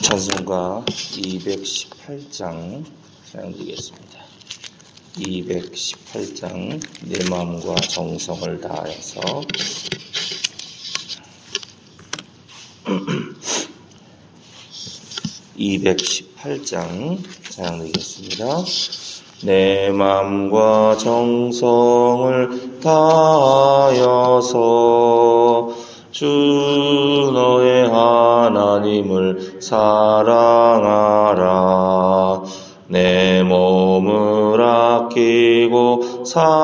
찬송가 218장 사용드리겠습니다. 218장 내 마음과 정성을 다해서 218장 사용드리겠습니다. 내 마음과 정성을 다하여서 주 너의 하나님을 사랑하라. 내 몸을 아끼고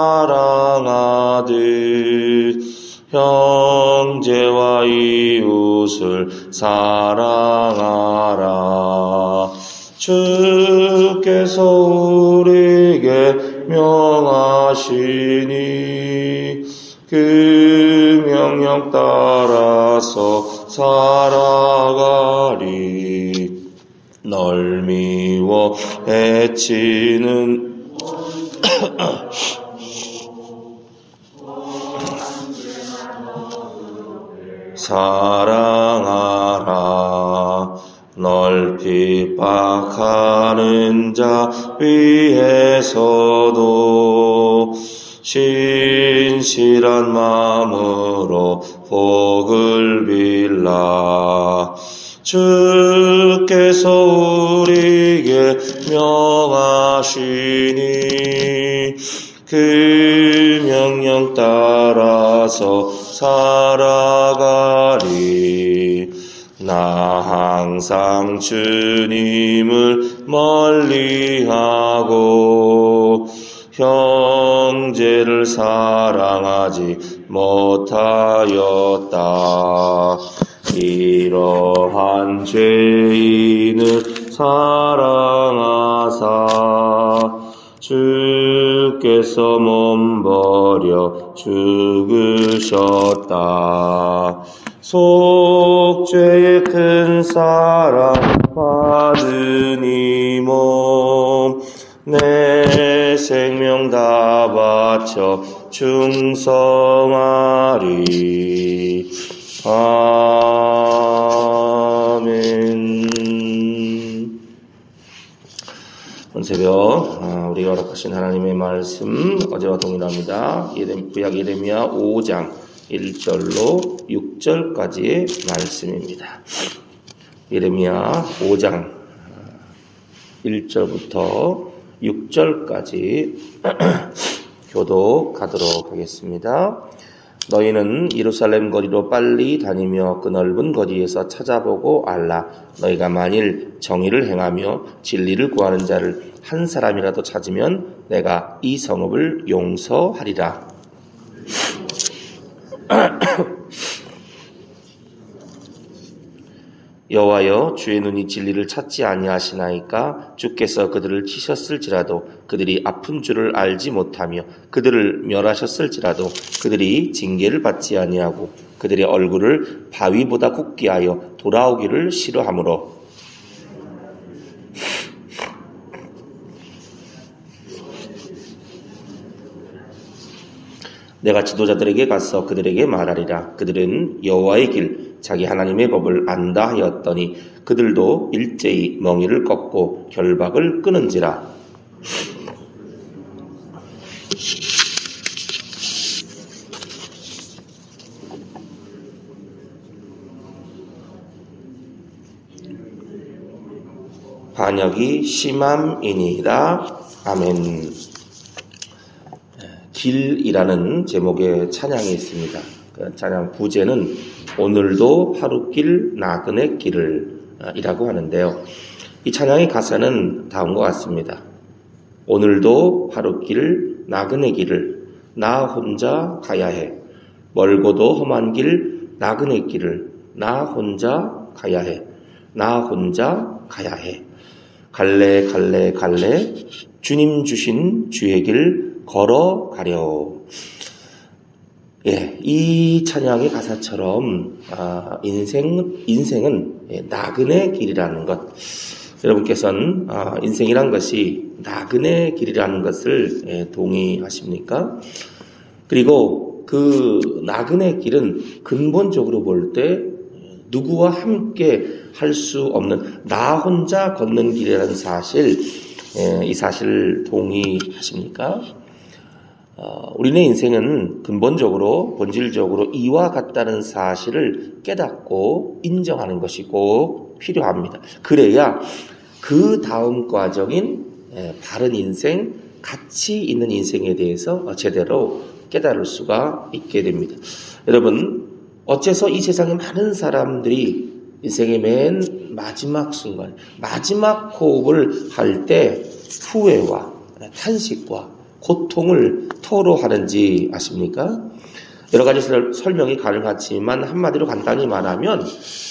사랑하듯 형제와 이웃을 사랑하라. 주께서 우리에게 명하시니 그 명령 따라서 살아가리. 널 미워 해치는 사랑하라. 널 핍박하는 자 위에서도 신실한 마음으로 복을 빌라. 주께서 우리에게 명하시니 그 명령 따라서 살아가리. 나 항상 주님을 멀리하고 형제를 사랑하지 못하였다. 이러한 죄인을 사랑하사 주께서 몸버려 죽으셨다. 속죄의 큰 사랑 받은 이 몸 내 생명 다 바쳐 충성하리. 아멘. 오늘 새벽 우리가 허락하신 하나님의 말씀 어제와 동일합니다. 구약 예레미야 5장 1절로 6절까지의 말씀입니다. 예레미야 5장 1절부터 6절까지 교독하도록 하겠습니다. 너희는 예루살렘 거리로 빨리 다니며 그 넓은 거리에서 찾아보고 알라. 너희가 만일 정의를 행하며 진리를 구하는 자를 한 사람이라도 찾으면 내가 이 성읍을 용서하리라. 여호와여, 주의 눈이 진리를 찾지 아니하시나이까? 주께서 그들을 치셨을지라도 그들이 아픈 줄을 알지 못하며 그들을 멸하셨을지라도 그들이 징계를 받지 아니하고 그들의 얼굴을 바위보다 굽게 하여 돌아오기를 싫어하므로 내가 지도자들에게 가서 그들에게 말하리라. 그들은 여호와의 길 자기 하나님의 법을 안다 하였더니 그들도 일제히 멍에를 꺾고 결박을 끊은지라. 반역이 심함이니이다. 아멘. 길이라는 제목의 찬양이 있습니다. 그 찬양 부제는 오늘도 하루길 나그네 길을 이라고 하는데요. 이 찬양의 가사는 다음과 같습니다. 오늘도 하루길 나그네 길을 나 혼자 가야 해. 멀고도 험한 길 나그네 길을 나 혼자 가야 해. 나 혼자 가야 해. 갈래 갈래 갈래 주님 주신 주의 길 걸어가려. 이 찬양의 가사처럼 인생은 나그네 길이라는 것. 여러분께서는 인생이란 것이 나그네 길이라는 것을 동의하십니까? 그리고 그 나그네 길은 근본적으로 볼 때 누구와 함께 할 수 없는 나 혼자 걷는 길이라는 사실, 이 사실 동의하십니까? 우리네 인생은 근본적으로 본질적으로 이와 같다는 사실을 깨닫고 인정하는 것이 꼭 필요합니다. 그래야 그 다음 과정인 바른 인생, 가치 있는 인생에 대해서 제대로 깨달을 수가 있게 됩니다. 여러분, 어째서 이 세상에 많은 사람들이 인생의 맨 마지막 순간, 마지막 호흡을 할 때 후회와 탄식과 고통을 토로하는지 아십니까? 여러 가지 설명이 가능하지만 한마디로 간단히 말하면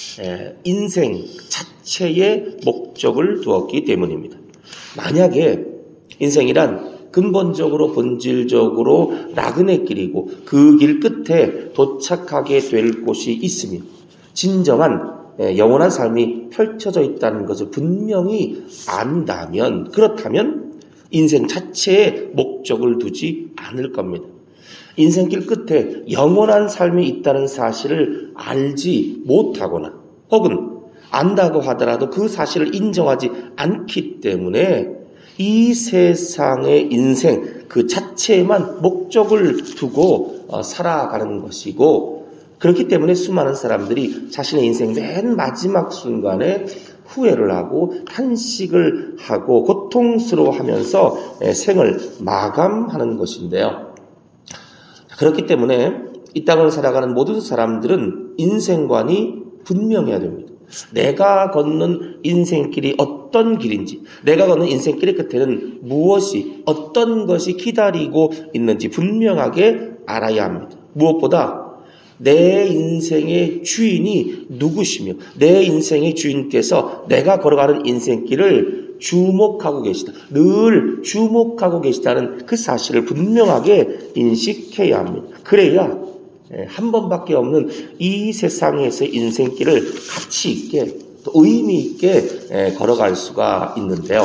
인생 자체의 목적을 두었기 때문입니다. 만약에 인생이란 근본적으로 본질적으로 나그네 길이고 그 길 끝에 도착하게 될 곳이 있으며 진정한 영원한 삶이 펼쳐져 있다는 것을 분명히 안다면, 그렇다면 인생 자체에 목적을 두지 않을 겁니다. 인생길 끝에 영원한 삶이 있다는 사실을 알지 못하거나 혹은 안다고 하더라도 그 사실을 인정하지 않기 때문에 이 세상의 인생 그 자체에만 목적을 두고 살아가는 것이고, 그렇기 때문에 수많은 사람들이 자신의 인생 맨 마지막 순간에 후회를 하고 탄식을 하고 고통스러워하면서 생을 마감하는 것인데요. 그렇기 때문에 이 땅을 살아가는 모든 사람들은 인생관이 분명해야 됩니다. 내가 걷는 인생길이 어떤 길인지, 내가 걷는 인생길의 끝에는 무엇이, 어떤 것이 기다리고 있는지 분명하게 알아야 합니다. 무엇보다 내 인생의 주인이 누구시며 내 인생의 주인께서 내가 걸어가는 인생길을 주목하고 계시다, 늘 주목하고 계시다는 그 사실을 분명하게 인식해야 합니다. 그래야 한 번밖에 없는 이 세상에서의 인생길을 가치 있게 또 의미 있게 걸어갈 수가 있는데요.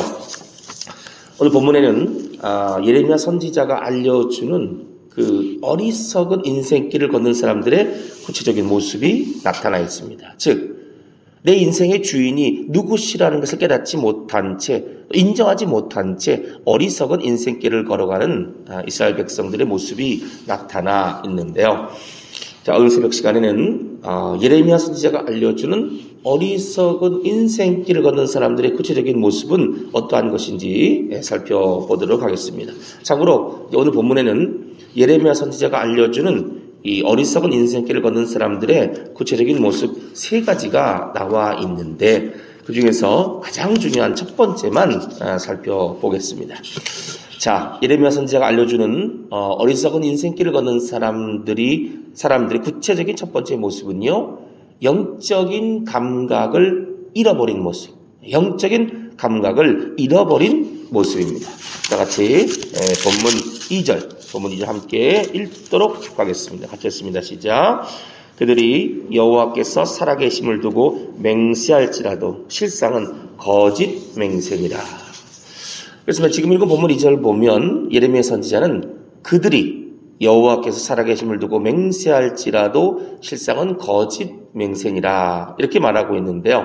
오늘 본문에는 예레미야 선지자가 알려주는 그 어리석은 인생길을 걷는 사람들의 구체적인 모습이 나타나 있습니다. 즉, 내 인생의 주인이 누구시라는 것을 깨닫지 못한 채, 인정하지 못한 채 어리석은 인생길을 걸어가는 이스라엘 백성들의 모습이 나타나 있는데요. 자, 오늘 새벽 시간에는 예레미야 선지자가 알려주는 어리석은 인생길을 걷는 사람들의 구체적인 모습은 어떠한 것인지 살펴보도록 하겠습니다. 참고로 오늘 본문에는 예레미야 선지자가 알려주는 이 어리석은 인생길을 걷는 사람들의 구체적인 모습 3가지가 나와 있는데 그 중에서 가장 중요한 첫 번째만 살펴보겠습니다. 자, 예레미야 선지자가 알려주는 어리석은 인생길을 걷는 사람들의 구체적인 첫 번째 모습은요, 영적인 감각을 잃어버린 모습, 영적인 감각을 잃어버린 모습입니다. 다 같이 본문 2절 함께 읽도록 하겠습니다. 같이 읽습니다. 시작. 그들이 여호와께서 살아계심을 두고 맹세할지라도 실상은 거짓 맹세니라. 그래서 지금 읽은 본문 2절 보면 예레미야 선지자는 그들이 여호와께서 살아계심을 두고 맹세할지라도 실상은 거짓 맹세니라 이렇게 말하고 있는데요.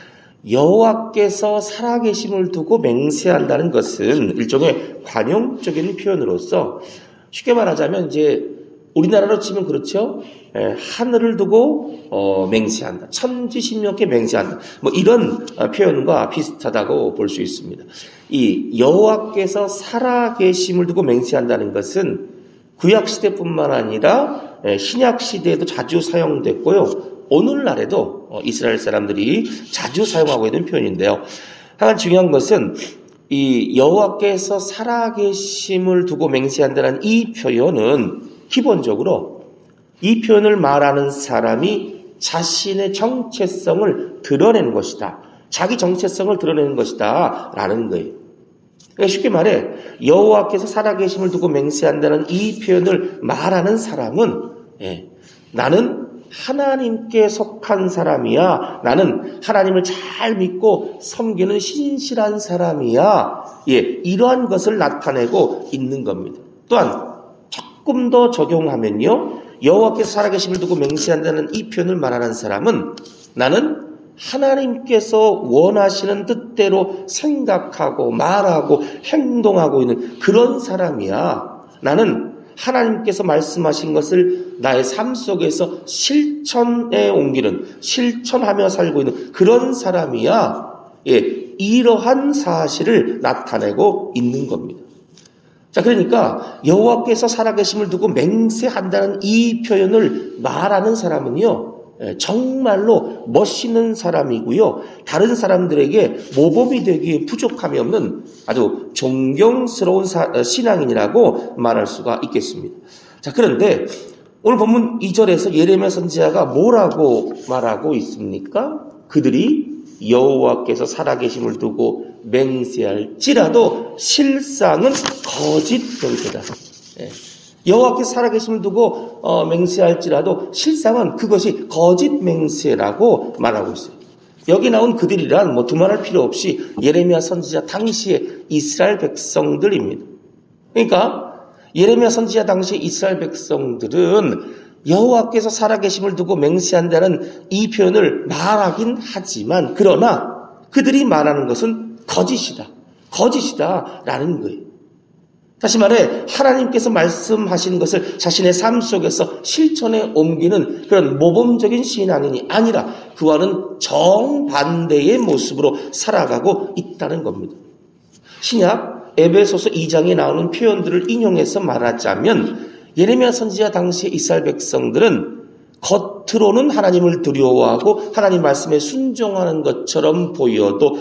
여호와께서 살아계심을 두고 맹세한다는 것은 일종의 관용적인 표현으로서 쉽게 말하자면 이제 우리나라로 치면 그렇죠. 하늘을 두고 맹세한다. 천지신명께 맹세한다. 뭐 이런 표현과 비슷하다고 볼 수 있습니다. 이 여호와께서 살아계심을 두고 맹세한다는 것은 구약시대뿐만 아니라 신약시대에도 자주 사용됐고요. 오늘날에도 이스라엘 사람들이 자주 사용하고 있는 표현인데요. 하나 중요한 것은 이 여호와께서 살아계심을 두고 맹세한다는 이 표현은 기본적으로 이 표현을 말하는 사람이 자신의 정체성을 드러내는 것이다. 자기 정체성을 드러내는 것이다. 라는 거예요. 그러니까 쉽게 말해 여호와께서 살아계심을 두고 맹세한다는 이 표현을 말하는 사람은 나는 하나님께 속한 사람이야. 나는 하나님을 잘 믿고 섬기는 신실한 사람이야. 이러한 것을 나타내고 있는 겁니다. 또한 조금 더 적용하면요. 여호와께서 살아계심을 두고 맹세한다는 이 표현을 말하는 사람은 나는 하나님께서 원하시는 뜻대로 생각하고 말하고 행동하고 있는 그런 사람이야. 나는 하나님께서 말씀하신 것을 나의 삶 속에서 실천에 옮기는, 실천하며 살고 있는 그런 사람이야. 이러한 사실을 나타내고 있는 겁니다. 자, 그러니까 여호와께서 살아계심을 두고 맹세한다는 이 표현을 말하는 사람은요, 정말로 멋있는 사람이고요, 다른 사람들에게 모범이 되기에 부족함이 없는 아주 존경스러운 신앙인이라고 말할 수가 있겠습니다. 자, 그런데 오늘 본문 2절에서 예레미야 선지자가 뭐라고 말하고 있습니까? 그들이 여호와께서 살아계심을 두고 맹세할지라도 실상은 거짓 맹세다. 여호와께서 살아계심을 두고 맹세할지라도 실상은 그것이 거짓 맹세라고 말하고 있어요. 여기 나온 그들이란 두말할 필요 없이 예레미야 선지자 당시의 이스라엘 백성들입니다. 그러니까 예레미야 선지자 당시 이스라엘 백성들은 여호와께서 살아계심을 두고 맹세한다는 이 표현을 말하긴 하지만, 그러나 그들이 말하는 것은 거짓이다라는 거예요. 다시 말해 하나님께서 말씀하신 것을 자신의 삶 속에서 실천에 옮기는 그런 모범적인 신앙인이 아니라 그와는 정반대의 모습으로 살아가고 있다는 겁니다. 신약 에베소서 2장에 나오는 표현들을 인용해서 말하자면 예레미야 선지자 당시 이스라엘 백성들은 겉으로는 하나님을 두려워하고 하나님 말씀에 순종하는 것처럼 보여도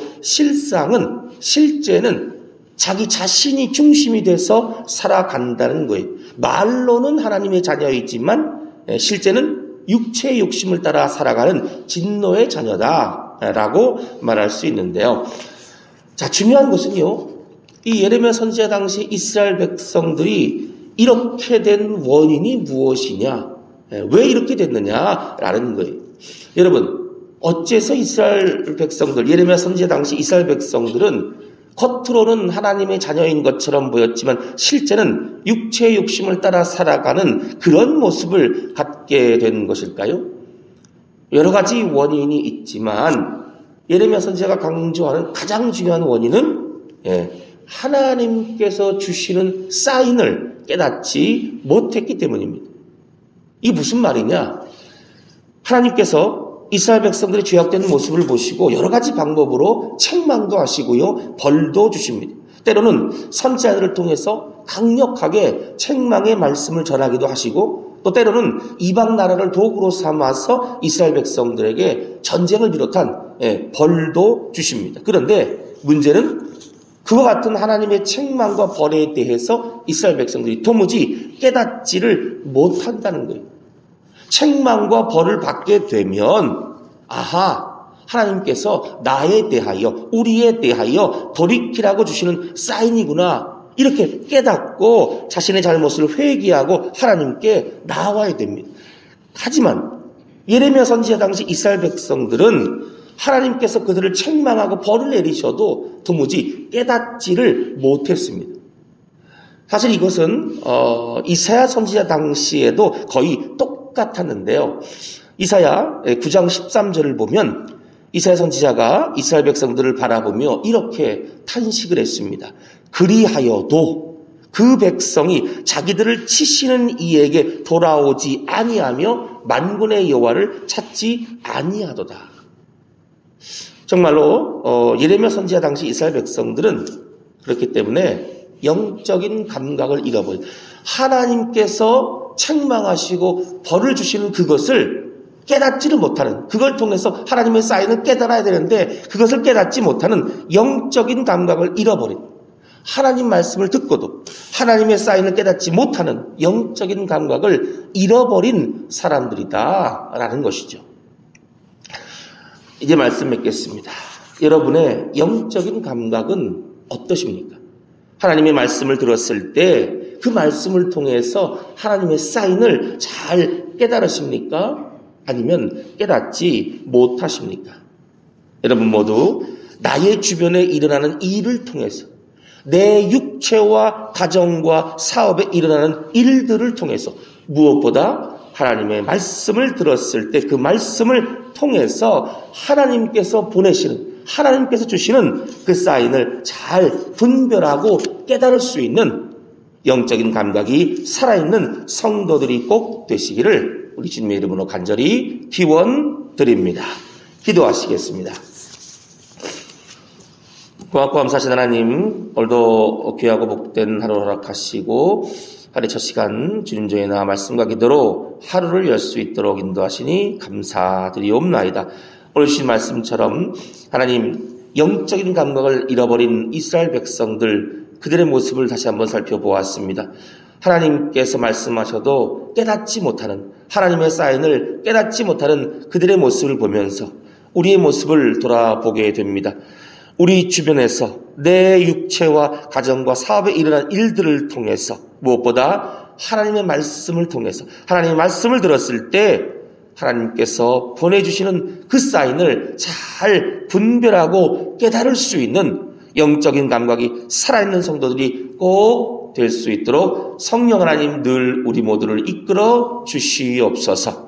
실제는 자기 자신이 중심이 돼서 살아간다는 거예요. 말로는 하나님의 자녀이지만 실제는 육체의 욕심을 따라 살아가는 진노의 자녀다라고 말할 수 있는데요. 자, 중요한 것은요, 이 예레미야 선지자 당시 이스라엘 백성들이 이렇게 된 원인이 무엇이냐, 왜 이렇게 됐느냐라는 거예요. 여러분, 어째서 이스라엘 백성들, 예레미야 선지자 당시 이스라엘 백성들은 겉으로는 하나님의 자녀인 것처럼 보였지만 실제는 육체의 욕심을 따라 살아가는 그런 모습을 갖게 된 것일까요? 여러 가지 원인이 있지만 예레미야 선지자가 강조하는 가장 중요한 원인은 하나님께서 주시는 사인을 깨닫지 못했기 때문입니다. 이게 무슨 말이냐? 하나님께서 이스라엘 백성들의 죄악되는 모습을 보시고 여러 가지 방법으로 책망도 하시고요, 벌도 주십니다. 때로는 선지자들을 통해서 강력하게 책망의 말씀을 전하기도 하시고, 또 때로는 이방 나라를 도구로 삼아서 이스라엘 백성들에게 전쟁을 비롯한 벌도 주십니다. 그런데 문제는 그와 같은 하나님의 책망과 벌에 대해서 이스라엘 백성들이 도무지 깨닫지를 못한다는 거예요. 책망과 벌을 받게 되면 하나님께서 나에 대하여, 우리에 대하여 돌이키라고 주시는 사인이구나, 이렇게 깨닫고 자신의 잘못을 회개하고 하나님께 나와야 됩니다. 하지만 예레미야 선지자 당시 이스라엘 백성들은 하나님께서 그들을 책망하고 벌을 내리셔도 도무지 깨닫지를 못했습니다. 사실 이것은 이사야 선지자 당시에도 거의 똑같았는데요. 이사야 9장 13절을 보면 이사야 선지자가 이스라엘 백성들을 바라보며 이렇게 탄식을 했습니다. 그리하여도 그 백성이 자기들을 치시는 이에게 돌아오지 아니하며 만군의 여호와를 찾지 아니하도다. 정말로 예레미야 선지자 당시 이스라엘 백성들은 그렇기 때문에 영적인 감각을 잃어버린, 하나님께서 책망하시고 벌을 주시는 그것을 깨닫지를 못하는, 그걸 통해서 하나님의 사인을 깨달아야 되는데 그것을 깨닫지 못하는 영적인 감각을 잃어버린, 하나님 말씀을 듣고도 하나님의 사인을 깨닫지 못하는 영적인 감각을 잃어버린 사람들이다라는 것이죠. 이제 말씀 맺겠습니다. 여러분의 영적인 감각은 어떠십니까? 하나님의 말씀을 들었을 때 그 말씀을 통해서 하나님의 사인을 잘 깨달으십니까? 아니면 깨닫지 못하십니까? 여러분 모두 나의 주변에 일어나는 일을 통해서, 내 육체와 가정과 사업에 일어나는 일들을 통해서 무엇보다 하나님의 말씀을 들었을 때 그 말씀을 통해서 하나님께서 보내시는, 하나님께서 주시는 그 사인을 잘 분별하고 깨달을 수 있는 영적인 감각이 살아있는 성도들이 꼭 되시기를 우리 주님의 이름으로 간절히 기원드립니다. 기도하시겠습니다. 고맙고 감사하신 하나님, 오늘도 귀하고 복된 하루 허락하시고 하루의 첫 시간 주님 전에 나와 말씀과 기도로 하루를 열 수 있도록 인도하시니 감사드리옵나이다. 오늘 주신 말씀처럼 하나님, 영적인 감각을 잃어버린 이스라엘 백성들, 그들의 모습을 다시 한번 살펴보았습니다. 하나님께서 말씀하셔도 깨닫지 못하는, 하나님의 사인을 깨닫지 못하는 그들의 모습을 보면서 우리의 모습을 돌아보게 됩니다. 우리 주변에서 내 육체와 가정과 사업에 일어난 일들을 통해서, 무엇보다 하나님의 말씀을 통해서, 하나님의 말씀을 들었을 때 하나님께서 보내주시는 그 사인을 잘 분별하고 깨달을 수 있는 영적인 감각이 살아있는 성도들이 꼭 될 수 있도록 성령 하나님 늘 우리 모두를 이끌어 주시옵소서.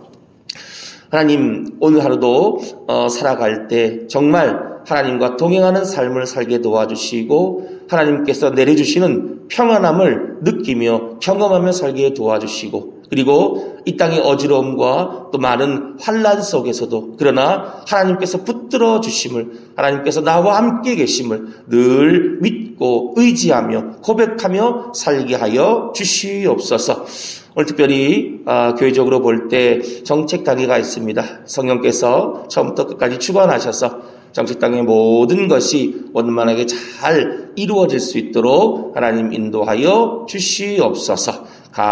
하나님, 오늘 하루도 살아갈 때 정말 하나님과 동행하는 삶을 살게 도와주시고 하나님께서 내려주시는 평안함을 느끼며 경험하며 살게 도와주시고, 그리고 이 땅의 어지러움과 또 많은 환난 속에서도 그러나 하나님께서 붙들어 주심을, 하나님께서 나와 함께 계심을 늘 믿고 의지하며 고백하며 살게 하여 주시옵소서. 오늘 특별히 교회적으로 볼 때 정책 단위가 있습니다. 성령께서 처음부터 끝까지 주관하셔서 정책 단위의 모든 것이 원만하게 잘 이루어질 수 있도록 하나님 인도하여 주시옵소서.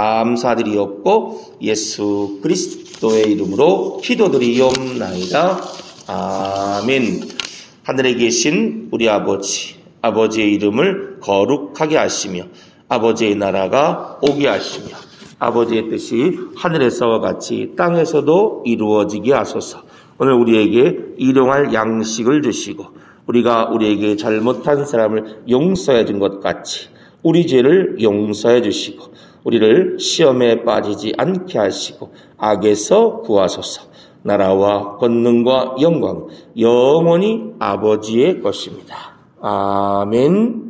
감사드리옵고 예수 그리스도의 이름으로 기도드리옵나이다. 아멘. 하늘에 계신 우리 아버지, 아버지의 이름을 거룩하게 하시며 아버지의 나라가 오게 하시며 아버지의 뜻이 하늘에서와 같이 땅에서도 이루어지게 하소서. 오늘 우리에게 일용할 양식을 주시고 우리가 우리에게 잘못한 사람을 용서해 준 것 같이 우리 죄를 용서해 주시고 우리를 시험에 빠지지 않게 하시고 악에서 구하소서. 나라와 권능과 영광 영원히 아버지의 것입니다. 아멘.